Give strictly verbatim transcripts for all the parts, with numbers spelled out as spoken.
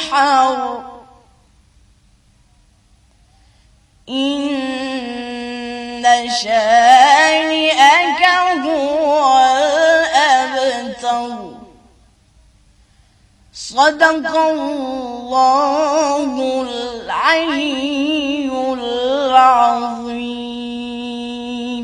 وانحر إن شانئك هو الأبتر صدق الله العلي العظيم.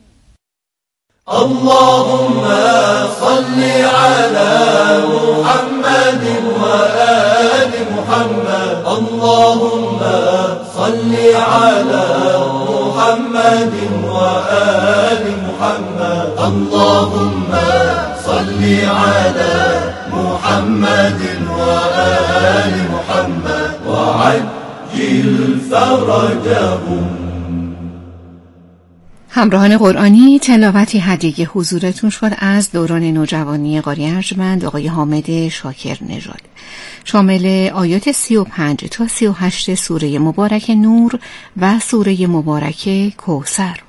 اللهم صل على محمد وآل محمد. اللهم صل على محمد وآل محمد. اللهم صل على محمد وآل محمد وعجل فرجهم. همراهان قرآنی، تلاوتی هدیه حضورتون شد از دوران نوجوانی قاری ارجمند آقای حامد شاکر نژاد، شامل آیات سی و پنج تا سی و هشت سوره مبارک نور و سوره مبارک کوثر.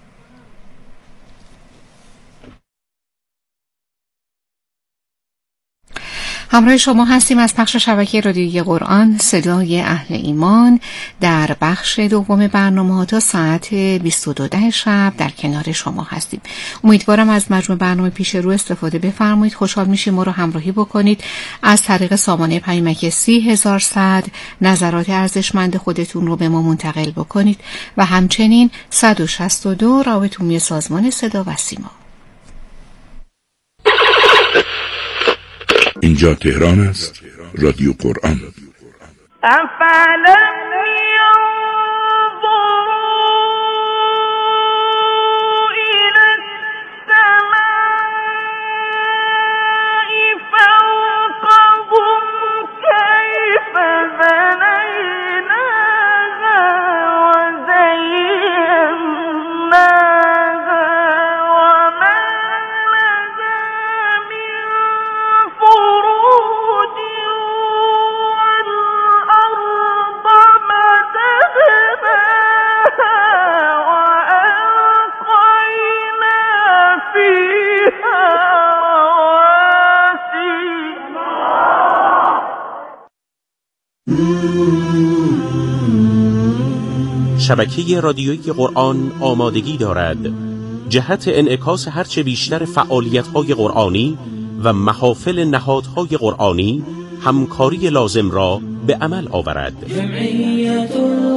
همراه شما هستیم از پخش شبکه رادیویی قرآن صدای اهل ایمان در بخش دوم برنامه تا ساعت بیست و دو شب در کنار شما هستیم. امیدوارم از مجموع برنامه پیش رو استفاده بفرمایید. خوشحال میشیم ما رو همراهی بکنید. از طریق سامانه پیامک سی هزار صد نظرات ارزشمند خودتون رو به ما منتقل بکنید و همچنین صد و شصت و دو رابط عمومی سازمان صدا و سیما. اینجا تهران است، رادیو قرآن. افعلم شبکه رادیویی قرآن آمادگی دارد جهت انعکاس هرچه بیشتر فعالیت‌های قرآنی و محافل نهادهای قرآنی همکاری لازم را به عمل آورد. جمعیت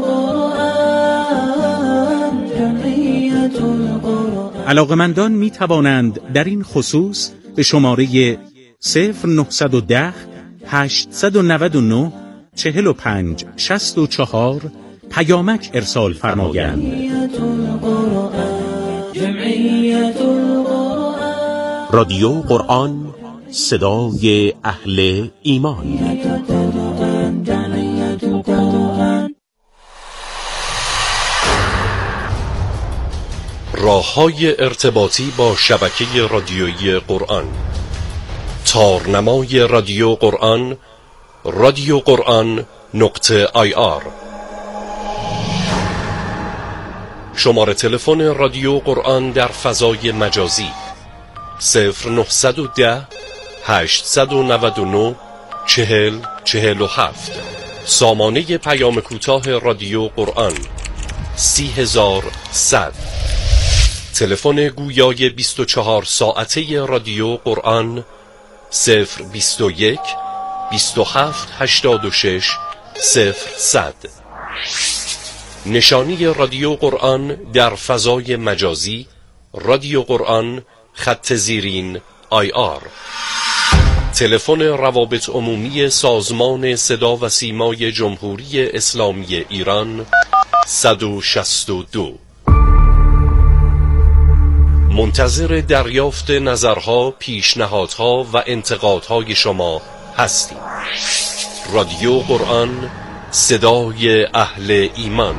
القرآن، جمعیت القرآن. علاقمندان می توانند در این خصوص به شماره صفر نهصد و ده هشتصد و نود و نه چهل و پنج شصت و چهار پیامک ارسال فرمایند. رادیو قرآن، صدای اهل ایمان. راه‌های ارتباطی با شبکه رادیویی قرآن: تارنمای رادیو قرآن، رادیو قرآن نقطه آی آر. شماره تلفن رادیو قرآن در فضای مجازی صفر نهصد و ده هشتصد و نود و نه چهل چهل و هفت. سامانه پیام کوتاه رادیو قرآن سی هزار صد. تلفن گویای بیست و چهار ساعته رادیو قرآن صفر بیست و یک بیست و هفت هشتاد و شش صفر صد. نشانی رادیو قرآن در فضای مجازی رادیو قرآن خط زیرین آی آر. تلفن روابط عمومی سازمان صدا و سیمای جمهوری اسلامی ایران صد و شصت و دو. منتظر دریافت نظرها، پیشنهادها و انتقادهای شما هستیم. رادیو قرآن، صدای اهل ایمان.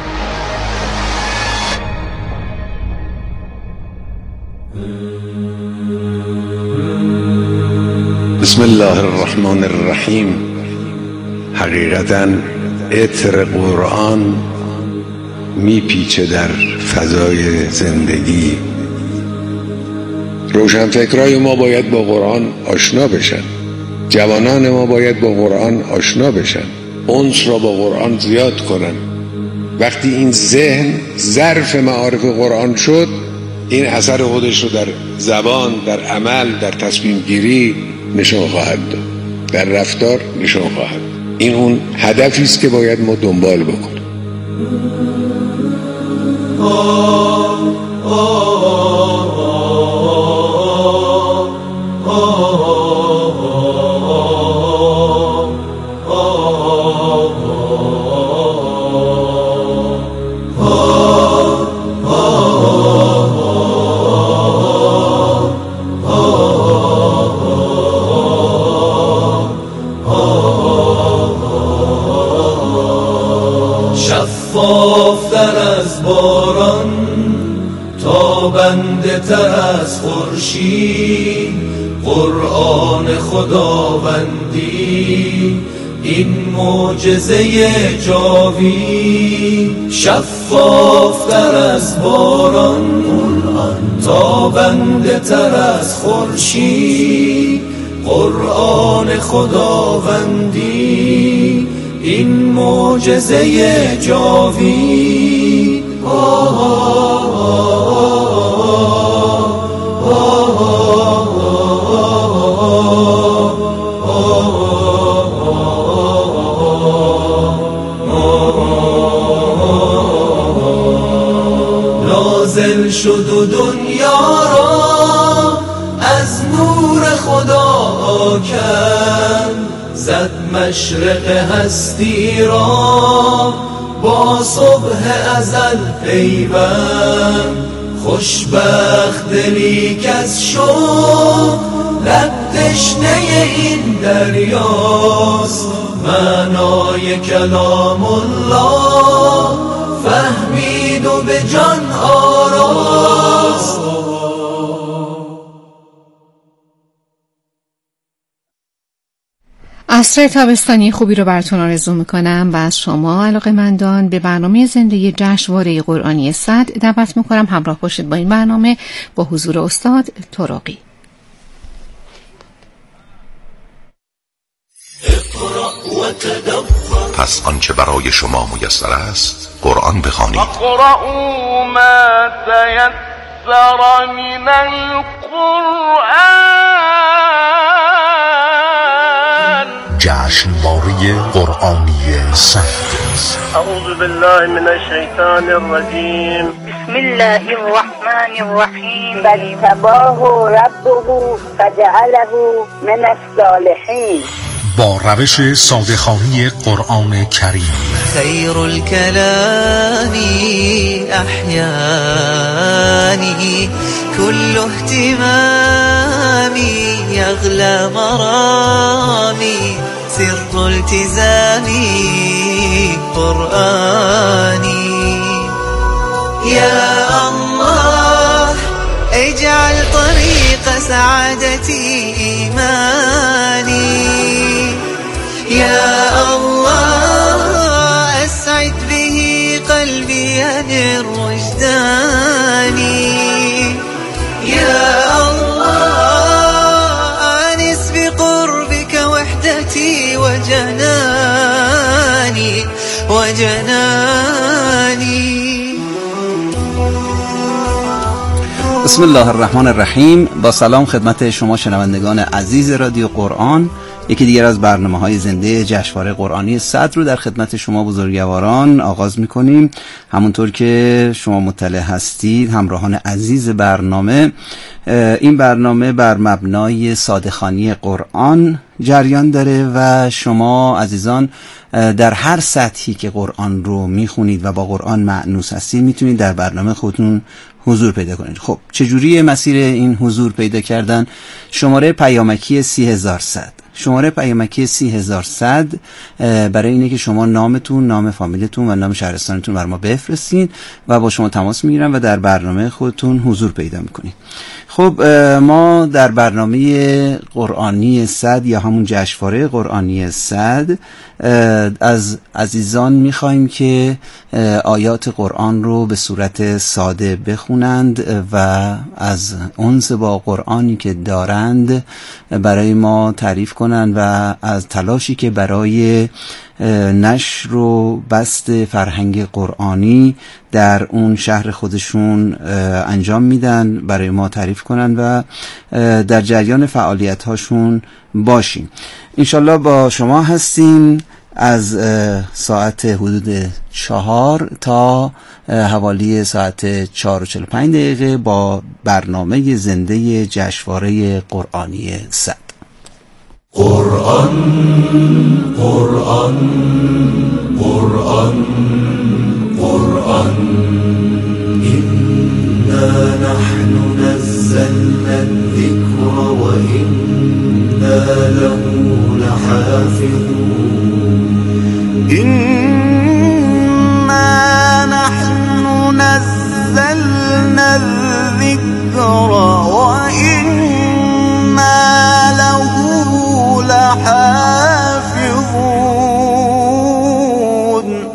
بسم الله الرحمن الرحیم. حقیقتاً عطر قرآن میپیچه در فضای زندگی. روشنفکرای ما باید با قرآن آشنا بشن جوانان ما باید با قرآن آشنا بشن، انس را با قرآن زیاد کنن. وقتی این ذهن ظرف معارف قرآن شد، این اثر خودش رو در زبان، در عمل، در تصمیم گیری نشان خواهد داد، در رفتار نشان خواهد داد. این اون هدفی است که باید ما دنبال بکنیم. شفافتر از باران، تابنده تر از خورشید، قرآن خداوندی این معجزه جاوید. شفافتر از باران، تابنده تر از خورشید، قرآن خداوندی این معجزه جاوید. آه آه آه نازل شد و دنیا را از نور خدا کرد، زد مشرق هستی را با صبح ازل پیوند. خوشبخت دلی کز شد لب تشنه این دریاست، معنای کلام الله فهمید و به جان آراست. عصر تابستانی خوبی رو براتون آرزو میکنم و از شما علاقه‌مندان به برنامه زنده جشنواره قرآنی صدر دعوت میکنم همراه باشید با این برنامه با حضور استاد طرقی. پس آنچه برای شما میسر است قرآن بخوانید. اقرأوا ما تیسر من القرآن. جشنواره قرآنی صدر. اعوذ بالله من الشیطان الرجیم. بسم الله الرحمن الرحیم. فاجتباه ربه فجعله من الصالحین. با روش ساده‌خوانی قرآن کریم. خیر الکلام احیانی کل اهتمامی یغلی مرامی سر التزامی قرآنی. یا الله اجعل طریق سعادتی ایمانی. یا الله اسعد به قلبی الوجدانی. یا الله انس بقربك وحدتي وجناني وجناني. بسم الله الرحمن الرحیم. با سلام خدمت شما شنوندگان عزیز رادیو قرآن، یکی دیگر از برنامه‌های زنده جشنواره قرآنی صدر رو در خدمت شما بزرگواران آغاز می‌کنیم. همونطور که شما مطلع هستید همراهان عزیز برنامه، این برنامه بر مبنای ساده‌خوانی قرآن جریان داره و شما عزیزان در هر سطحی که قرآن رو میخونید و با قرآن مأنوس هستید میتونید در برنامه خودتون حضور پیدا کنید. خب چجوری مسیر این حضور پیدا کردن؟ شماره پیامکی سی هزار صد شماره پیامکی سی هزار صد برای اینه که شما نامتون، نام فامیلتون و نام شهرستانتون بر ما بفرستین و با شما تماس میگیرن و در برنامه خودتون حضور پیدا میکنید. خب ما در برنامه قرآنی صدر یا همون جشنواره قرآنی صدر از عزیزان میخوایم که آیات قرآن رو به صورت ساده بخونند و از انس با قرآنی که دارند برای ما تعریف کنند کنن و از تلاشی که برای نشر و بسط فرهنگ قرآنی در اون شهر خودشون انجام میدن برای ما تعریف کنن و در جریان فعالیت هاشون باشیم. انشالله با شما هستیم از ساعت حدود چهار تا حوالی ساعت چهار و چهل و پنج دقیقه با برنامه زنده جشنواره قرآنی صد. قرآن قرآن قرآن قرآن إنا نحن نزلنا الذكر وإنا له لحافظون إنا نحن نزلنا الذكر وإنا له لحافظون.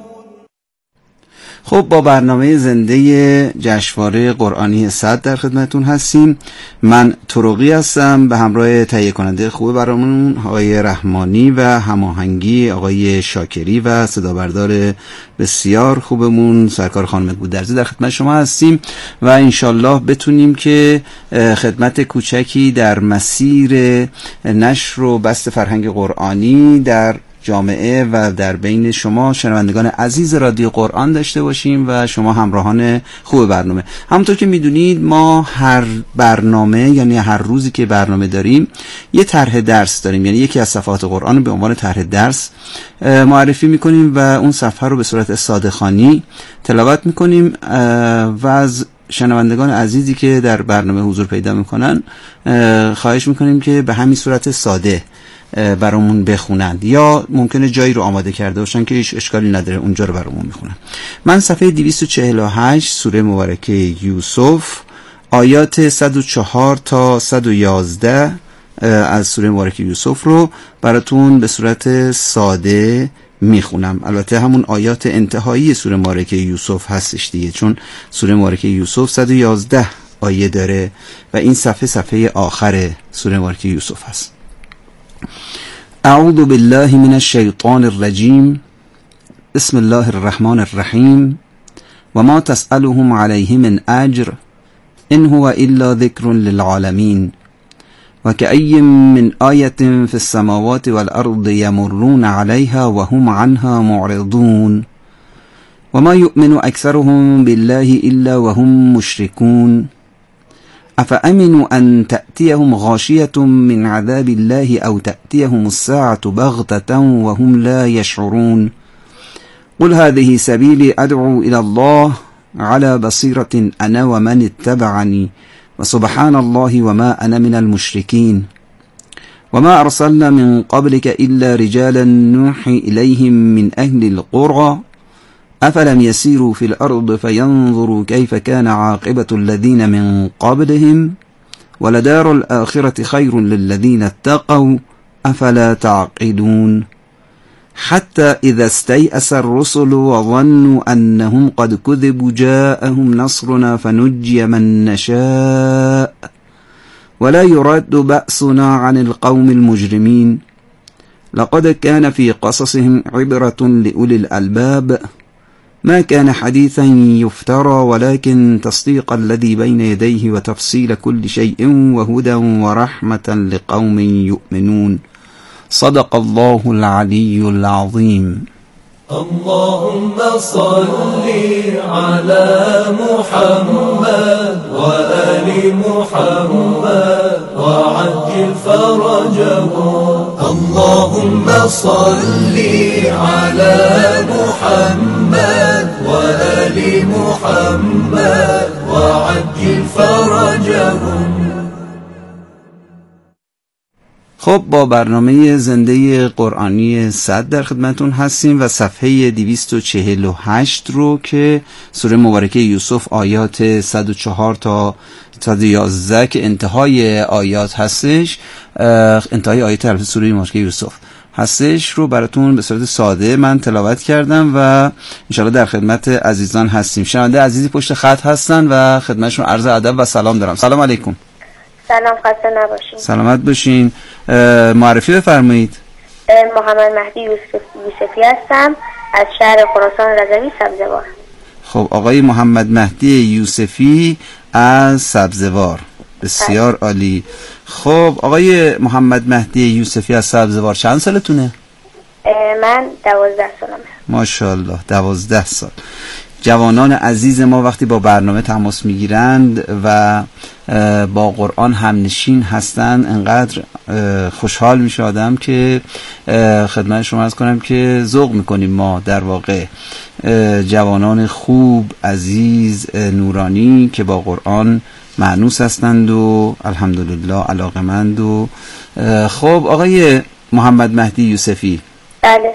خب با برنامه زنده جشنواره قرآنی صد در خدمتون هستیم. من طرقی هستم به همراه تهیه کننده خوب برامون آقای رحمانی و هماهنگی آقای شاکری و صدا بردار بسیار خوبمون سرکار خانم گودرزی در خدمت شما هستیم و انشالله بتونیم که خدمت کوچکی در مسیر نشر و بسط فرهنگ قرآنی در جامعه و در بین شما شنوندگان عزیز رادیو قرآن داشته باشیم و شما همراهان خوب برنامه. همونطور که میدونید ما هر برنامه یعنی هر روزی که برنامه داریم یه طرح درس داریم، یعنی یکی از صفحات قرآن به عنوان طرح درس معرفی میکنیم و اون صفحه رو به صورت ساده خوانی تلاوت میکنیم و از شنوندگان عزیزی که در برنامه حضور پیدا میکنن خواهش میکنیم که به همین صورت ساده برامون بخونند یا ممکنه جایی رو آماده کرده باشن که هیچ اشکالی نداره اونجا رو برامون میخونن. من صفحه دویست و چهل و هشت سوره مبارکه یوسف آیات صد و چهار تا صد و یازده از سوره مبارکه یوسف رو براتون به صورت ساده میخونم. البته همون آیات انتهایی سوره مبارکه یوسف هستش دیگه، چون سوره مبارکه یوسف صد و یازده آیه داره و این صفحه صفحه آخر سوره مبارکه یوسف هست. اعوذ بالله من الشیطان الرجیم بسم الله الرحمن الرحیم و ما تسألهم علیه من اجر ان هو الا ذکر للعالمین و کأی من آیة فی السماوات والارض یمرون علیها و هم عنها معرضون و ما یؤمن اکثرهم بالله الا وهم مشركون أفأمنوا أن تأتيهم غاشية من عذاب الله أو تأتيهم الساعة بغتة وهم لا يشعرون قل هذه سبيلي أدعو إلى الله على بصيرة أنا ومن اتبعني وسبحان الله وما أنا من المشركين وما أرسلنا من قبلك إلا رجالا نوحي إليهم من أهل القرى أفلم يسيروا في الأرض فينظروا كيف كان عاقبة الذين من قبلهم ولدار الآخرة خير للذين اتقوا أفلا تعقلون حتى إذا استيأس الرسل وظنوا أنهم قد كذبوا جاءهم نصرنا فنجي من نشاء ولا يرد بأسنا عن القوم المجرمين لقد كان في قصصهم عبرة لأولي الألباب ما كان حديثا يفترى ولكن تصديق الذي بين يديه وتفصيل كل شيء وهدى ورحمة لقوم يؤمنون صدق الله العلي العظيم. اللهم صل على محمد وآل محمد وعجل فرجهم. اللهم صل على محمد وآل محمد وعجل فرجهم. خب با برنامه زنده قرآنی صد در خدمتون هستیم و صفحه دویست و چهل و هشت رو که سوره مبارکه یوسف آیات صد و چهار تا صد و یازده که انتهای آیات هستش، انتهای آیات البته سوره مبارکه یوسف هستش رو براتون به صورت ساده من تلاوت کردم و انشاءالله در خدمت عزیزان هستیم. شنونده عزیزی پشت خط هستن و خدمتشون عرض ادب و سلام دارم. سلام علیکم. سلام، خسته نباشین. سلامت باشین. معرفی بفرمایید. محمد مهدی یوسف... یوسفی هستم از شهر خراسان رضوی سبزوار. خب آقای محمد مهدی یوسفی از سبزوار، بسیار عالی. خب آقای محمد مهدی یوسفی از سبزوار چند سالتونه؟ من دوازده سالمه. ماشاءالله، دوازده سال. جوانان عزیز ما وقتی با برنامه تماس میگیرند و با قرآن همنشین هستند انقدر خوشحال میشه آدم که خدمت شما عرض کنم که ذوق میکنیم ما در واقع جوانان خوب، عزیز، نورانی که با قرآن مانوس هستند و الحمدلله علاقمند. و خب آقای محمد مهدی یوسفی، بله،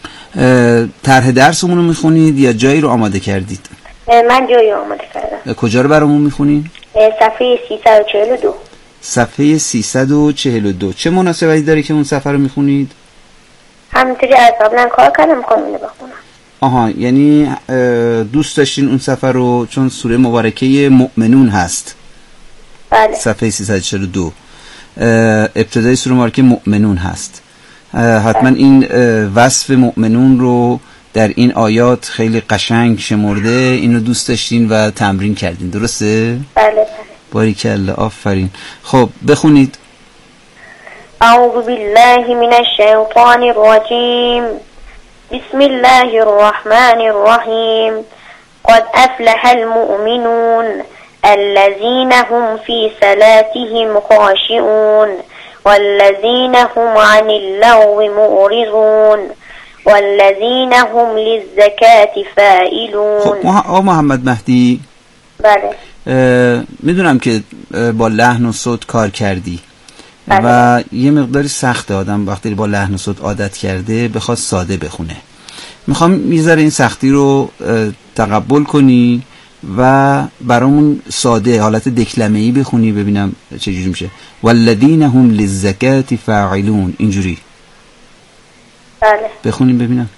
طرح درسمون رو میخونید یا جایی رو آماده کردید؟ من جایی رو آماده کردم. کجا رو برامون میخونید؟ صفحه سیصد و چهل و دو. صفحه سیصد و چهل و دو. چه مناسبتی داره که اون صفحه رو میخونید؟ همینطوری از قبلا کار کردم کنم اینو بخونم. آها، یعنی دوست داشتین اون صفحه رو چون سوره مبارکه مؤمنون هست. بله. صفحه سیصد و چهل و دو ابتدای سوره مبارکه مؤمنون هست. حتما این وصف مؤمنون رو در این آیات خیلی قشنگ شمرده، اینو دوست داشتین و تمرین کردین، درسته؟ بله بله. باریکلا، آفرین. خب بخونید. اعوذ بالله من الشیطان الرجیم بسم الله الرحمن الرحیم قد افلح المؤمنون الذين هم في صلاتهم خاشعون والذين هم عن اللغو معرضون والذين هم للزكاة فاعلون. خب آقا محمد مهدی، بله، میدونم که با لحن و صوت کار کردی. بله. و یه مقداری سخته آدم وقتی با لحن و صوت عادت کرده بخواد ساده بخونه. میخوام یه ذره این سختی رو تقبل کنی و برامون ساده حالت دکلمه‌ای بخونی ببینم چجوری میشه. والذین هم للزکاة فاعلون، اینجوری. بله. بخونیم ببینم.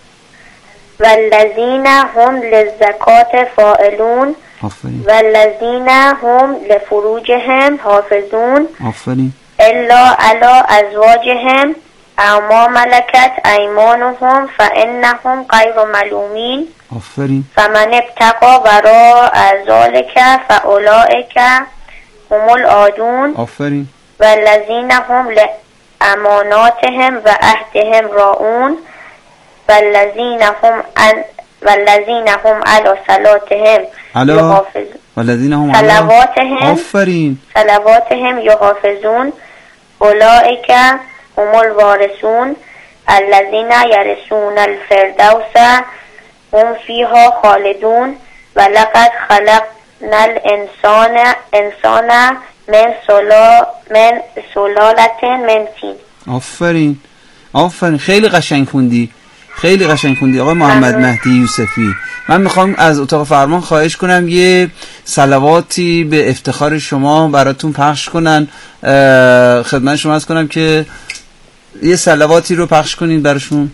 والذین هم للزکاة فاعلون آفرین. والذین هم لفروجهم حافظون آفرین. الا علی ازواجهم او ما ملکت ایمانهم فانهم غیر ملومین. آفرین. فمن ابتغى وراء ذلك فاولئک هم العادون. آفرین. والذین هم لاماناتهم و عهدهم راعون والذین هم عن والذین هم علی صلاتهم یحافظون. والذین هم صلواتهم آفرین. صلواتهم یحافظون اولئک هم الوارثون الذین یرثون الفردوس هم فیها خالدون ولقد خلقنا الانسان انسان من سلا من سلالة من طین. آفرین. آفرین، خیلی قشنگ خوندی، خیلی قشنگ خوندی آقای محمد مهدی یوسفی. من میخوام از اتاق فرمان خواهش کنم یه صلواتی به افتخار شما براتون پخش کنن. خدمت شما عرض کنم که یه صلواتی رو پخش کنین براشون.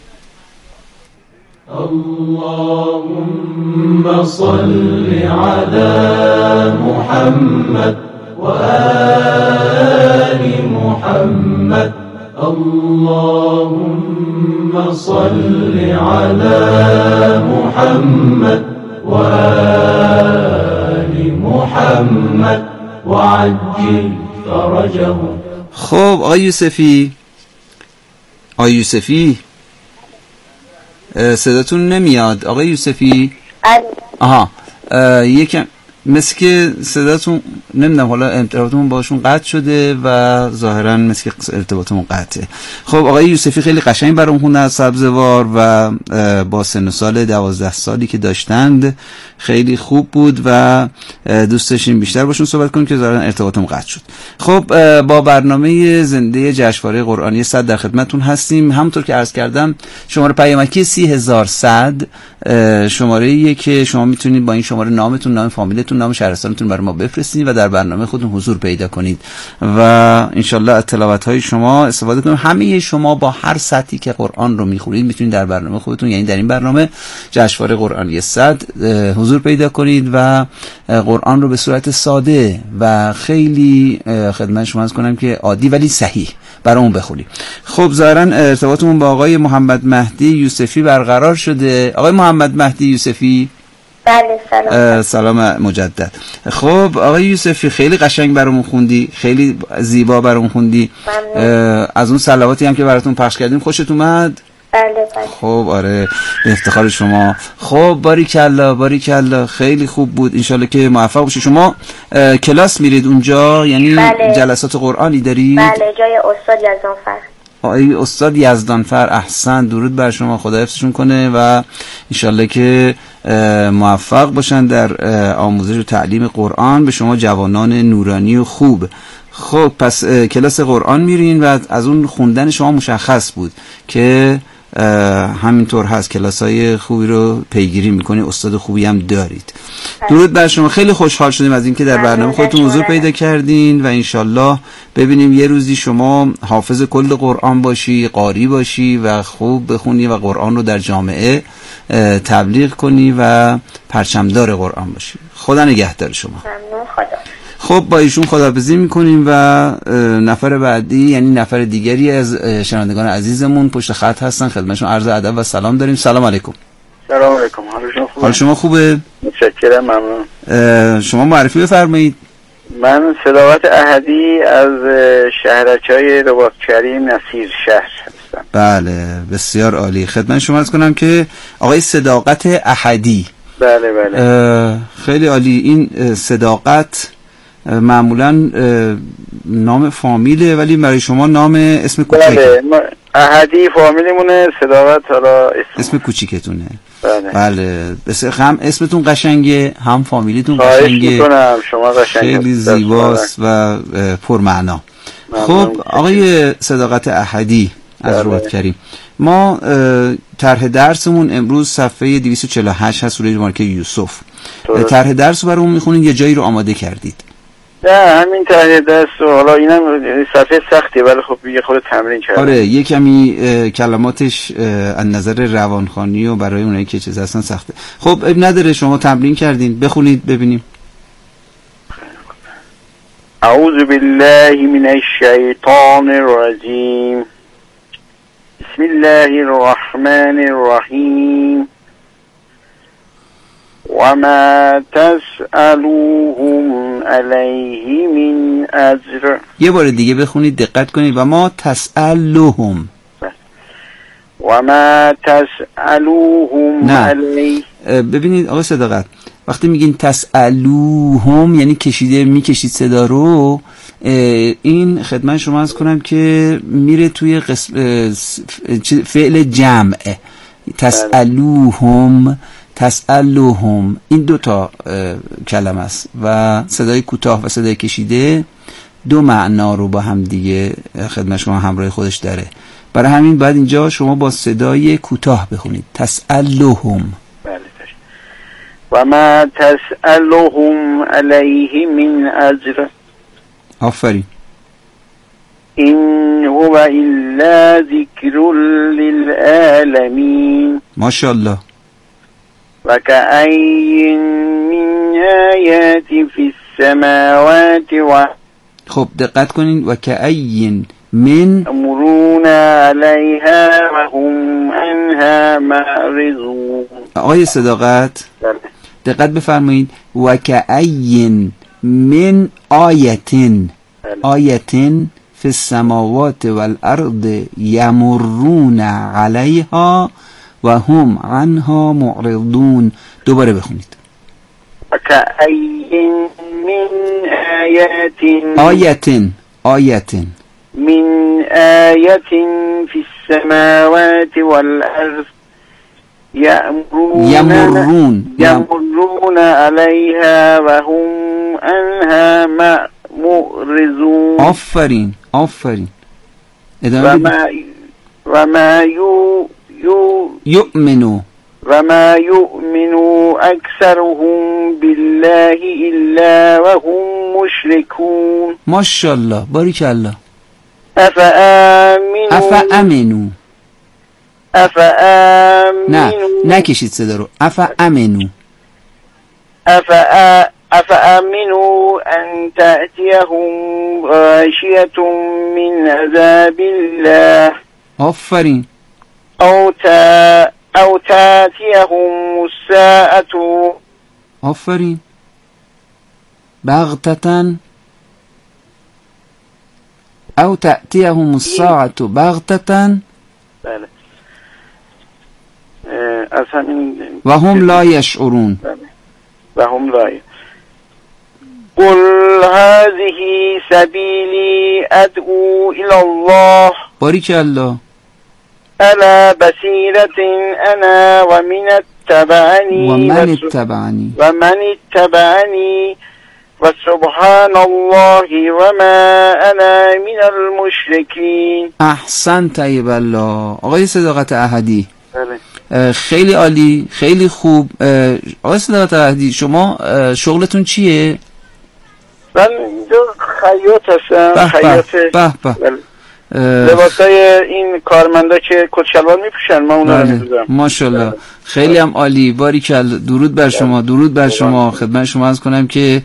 اللهم صل على محمد وآل محمد اللهم صل على محمد وآل محمد وعجل فرجهم. خب آقای یوسفی، آقای یوسفی صداتون نمیاد آقای یوسفی. آها، یکم مثل که صداتون نمیدونم، حالا ارتباطمون باشون قطع شده و ظاهرا مثل که ارتباطمون قطعه. خب آقای یوسفی خیلی قشنگ برام خوندن از سبزوار و با سن و سال دوازده سالی که داشتند خیلی خوب بود و دوست داشتیم بیشتر باشون صحبت کنیم که ظاهرا ارتباطمون قطع شد. خب با برنامه زنده جشنواره قرآنی صد در خدمتتون هستیم. همونطور که عرض کردم شماره پیامکی سی هزار صد شماره ایه که شما میتونید با این شماره نامتون، نام فامیلتون شهرتون، نام شهرستانتون برای ما بفرستید و در برنامه خودتون حضور پیدا کنید و انشالله از تلاوت‌های شما استفاده کنیم. همه شما با هر سطحی که قرآن رو میخونید میتونید در برنامه خودتون، یعنی در این برنامه جشنواره قرآنی صد حضور پیدا کنید و قرآن رو به صورت ساده و خیلی خدمت شما عرض کنم که عادی ولی صحیح برامون بخونید. خب ظاهرا ارتباطمون با آقای محمد مهدی یوسفی برقرار شده. آقای محمد مهدی یوسفی، بله سلام. سلام مجدد. خب آقای یوسفی خیلی قشنگ برامون خوندی، خیلی زیبا برامون خوندی. از اون صلواتی هم که براتون پخش کردیم خوشت اومد؟ بله بله. خب آره به افتخار شما. خب باریکلا باریکلا خیلی خوب بود. انشالله که موفق باشید. شما کلاس میرید اونجا، یعنی بله. جلسات قرآنی دارید؟ بله جای استاد یزدانفر. آقای استاد یزدانفر، احسن، درود بر شما، خدا حفظشون کنه و انشالله که موفق باشن در آموزش و تعلیم قرآن به شما جوانان نورانی و خوب. خب پس کلاس قرآن میرین و از اون خوندن شما مشخص بود که همینطور هست، کلاسای خوبی رو پیگیری میکنی، استاد خوبی هم دارید. درود بر شما. خیلی خوشحال شدیم از اینکه در برنامه خودتون حضور پیدا کردین و انشالله ببینیم یه روزی شما حافظ کل قرآن باشی، قاری باشی و خوب بخونی و قرآن رو در جامعه تبلیغ کنی و پرچمدار قرآن باشی. خدا نگهدار شما. ممنون. خدا. خب با ایشون خداحافظی میکنیم و نفر بعدی، یعنی نفر دیگری از شنوندگان عزیزمون پشت خط هستن، خدمتشون عرض ادب و سلام داریم. سلام علیکم. سلام علیکم. حال شما خوبه؟ حال شما خوبه؟ متشکرم، ممنون. شما معرفی بفرمایید. من صداقت احدی از شهرک‌های رباط کریم نصیر شهر هستم. بله بسیار عالی. خدمت شما عرض کنم که آقای صداقت احدی. بله بله. خیلی عالی. این صداقت معمولا نام فامیله ولی برای شما نام اسم کوچیکه. بله احدی فامیلیمونه، صداقت حالا اسم, اسم کوچیکتونه. بله بله بس هم اسمتون قشنگه هم فامیلیتون قشنگه. خواهش میکنم شما قشنگه، خیلی زیباست و پرمعنا. خب آقای صداقت احدی از رباط کریم، ما طرح درسمون امروز صفحه دویست و چهل و هشت هست، سوره مبارکه یوسف. طرح درس رو برامون میخونید، یه جایی رو آماده کردید؟ نه همین طرح درس رو، حالا اینم صفحه سختیه ولی خب یه خود تمرین کردم. آره یه کمی کلماتش از نظر روانخوانی و برای اونایی که چیز هستن سخته. خب اب نداره، شما تمرین کردین، بخونید ببینیم. اعوذ بالله من الشیطان الرجیم، بسم الله الرحمن الرحیم، وما تسألوهم علیه من اجر. یه بار دیگه بخونید، دقت کنید. و ما تسألوهم، وما تسألوهم علیه. ببینید آقای صداقت، وقتی میگین تسألوهم یعنی کشیده میکشید صدا رو، این خدمت شما عرض کنم که میره توی قسم فعل جمع. تسألوهم تسألوهم این دو تا کلمه است و صدای کوتاه و صدای کشیده دو معنا رو با هم دیگه خدمت شما همراه خودش داره. برای همین بعد اینجا شما با صدای کوتاه بخونید تسألوهم. و ما تسألهم علیه من اجر. آفرین. این هو الا ذکر للعالمین. ماشاءالله. و کأین من آیات فی السماوات و. خب دقت کنین. و کأین من امرون علیها و هم عنها معرضون. آقای صداقت دقت بفرمایید. و کأین من آیتن آیتن فی السماوات والارض یمرون علیها و هم عنها معرضون. دوباره بخونید. و کأین من آیت آیتن آیتن من آیت فی السماوات والارض یمرون یمرون یمرون علیها و هم عنها معرضون. آفرین آفرین. و ما و ما یو یو یؤمنو و ما یؤمن اکثرهم بالله الا وهم مشرکون. ماشاءالله، باریکالله. افامنو افامنو افامنو نه نکشید صدا رو. افامنو افا افامنو ان تأتیهم غاشیة من عذاب الله. آفرین. او تا او تأتیهم الساعة. آفرین. بغتتن او تأتیهم الساعة بغتتن. بله. از همین و هم لا یشعرون. و هم لا ی... قل هذه سبیلی ادعو الى الله. باریک الله. الا بصیرة انا و من اتبعنی و من اتبعنی و من اتبعنی و سبحان الله و ما انا من المشرکین. احسن طیب الله. آقای صداقت احدی، بله. خیلی عالی، خیلی خوب. آقای صداقت احدی، شما شغلتون چیه؟ من اینجا خیاط هستم. خیاط. به به. لباسای این کارمندا که کت شلوار میپوشن ما اونا رو می‌دوزم. ماشاءالله، خیلی هم عالی، باریکالله. درود بر شما، درود بر شما. خدمت شما عرض کنم که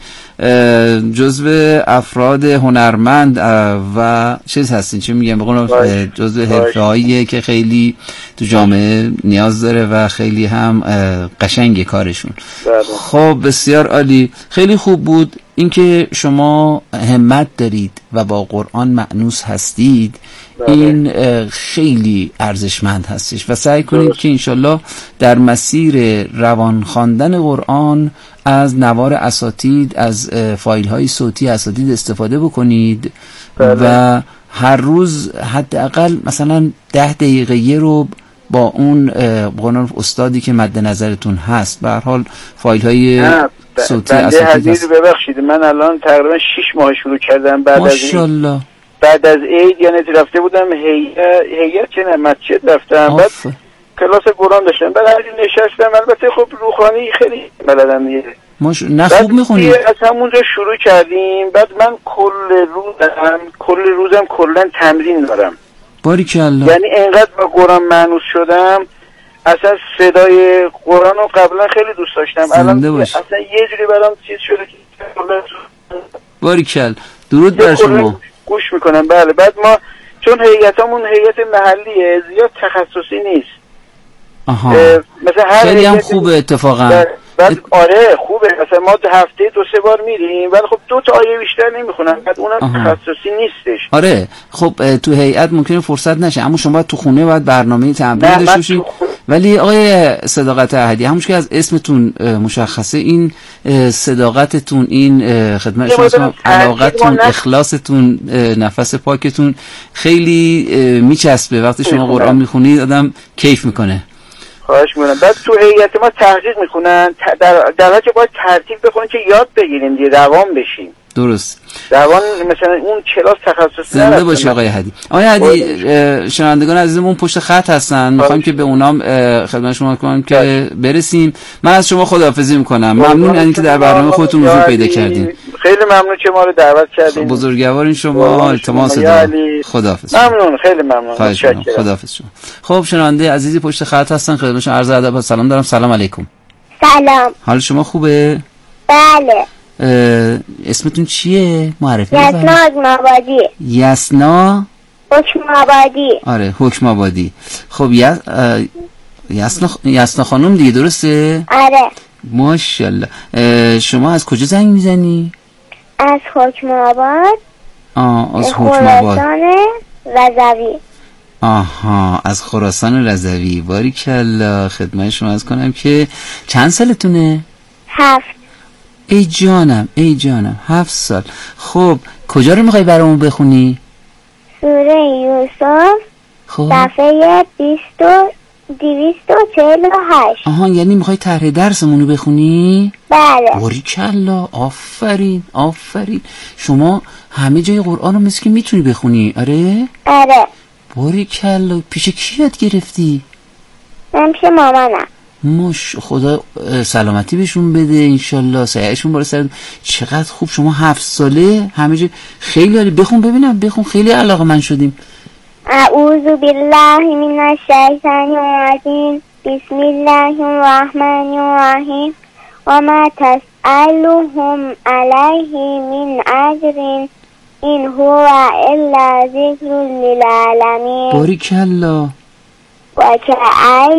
جزو افراد هنرمند و چیز هستین، چه میگم، به قول جزو حرفه‌ایه که خیلی تو جامعه نیاز داره و خیلی هم قشنگ کارشون. خب بسیار عالی، خیلی خوب بود اینکه شما همت دارید و با قرآن مأنوس هستید. این خیلی ارزشمند هستش و سعی کنید که انشالله در مسیر روان خواندن قرآن از نوار اساتید، از فایل های صوتی اساتید استفاده بکنید. بله. و هر روز حداقل مثلا ده دقیقه رو با اون قرآن استادی که مد نظرتون هست، به هر حال فایل های صوتی اساتید هست. ببخشید من الان تقریبا شش ماه شروع کردم بعد ماشاءالله. از بعد از عید، یعنی رفته بودم هیئت چه نه مسجد رفتم، بعد کلاس قرآن داشتم، بعد هر نشستم. البته خب روحانی خیلی بلدم دیگه. ماش نه خوب میخونید. از همونجا شروع کردیم. بعد من کل روزم کل روزم کلا تمرین دارم. باریکالله. یعنی اینقدر با قرآن مانوس شدم، اصلا صدای قرآن رو قبلا خیلی دوست داشتم، الان اصلا یه جوری برام چیز شده که باریکالله. درود بر شما. گوش میکنم. بله. بعد ما چون هیئتمون هیئت محلیه، زیاد تخصصی نیست. آها. مثلا هر خیلی هم خوبه اتفاقا. بعد آره خوبه، مثلا ما هفته دو سه بار میریم، ولی خب دو تا آیه بیشتر نمیخونم، بعد اونم تخصصی نیستش. آره خب تو هیئت ممکنه فرصت نشه، اما شما باید تو خونه باید برنامه تمرین داشته باشید. ولی آقای صداقت احدی، همونش که از اسمتون مشخصه، این صداقتتون، این خدمت شما، علاقتون، اخلاصتون، نفس پاکتون خیلی میچسبه. وقتی شما قرآن میخونید آدم کیف میکنه. خواهش میکنم. بعد تو هیئت ما تحقیق میکنن، در در حالی که باید ترتیب بخونیم که یاد بگیریم دیگه، روان بشیم. درست. روان مثلا اون کلاس تخصصی زنده باشه آقای هدی. آقای هدی، شنوندگان عزیزمون پشت خط هستن، میخوایم که به اونام خدمت شما کنم که برسیم. من از شما خداحافظی میکنم. ممنون از اینکه در برنامه خودتون حضور پیدا کردین. خیلی ممنون که ما رو دعوت کردین. بزرگوارین شما. التماس دارم. خداحافظ. ممنون، خیلی ممنون. خداحافظ شما. خب شنونده عزیزی پشت خط هستن، خدمتشون عرض ادب و سلام دارم. سلام علیکم. سلام. حال شما خوبه؟ بله. اسمتون چیه؟ معرفی بفرمایید. یسنا حکم آبادی. یسنا حکم آبادی. آره حکم آبادی. خب یسنا یسنا خانم دیگه، درسته؟ آره. ماشاءالله. شما از کجا زنگ میزنی؟ از حکم آباد. آه از حکم آباد. خراسان رضوی. آها از خراسان رضوی. باریکالله. خدمت شما از کنم که چند سالتونه؟ هفت. ای جانم ای جانم هفت سال. خب کجا رو میخوای برامون بخونی؟ سوره یوسف. خب صفحه بیست و دویست و چهل و هشت. آها یعنی میخوای طرح درسمونو بخونی؟ بله. باریکالله. آفرین آفرین. شما همه جای قرآن رو مثل که میتونی بخونی؟ آره؟ آره. باریکالله. پیش کی یاد گرفتی؟ من پیش مامانم. مش خدا سلامتی بهشون بده انشالله، سعیشون بالا سر. چقدر خوب، شما هفت ساله همه جا خیلی عالی. بخون ببینم، بخون، خیلی علاقه من شدیم. اعوذ بالله من الشیطان الرجیم بسم الله الرحمن الرحیم و ما تسألهم علیه من اجر این هو الا ذکر للعالمین. باریکالله. و که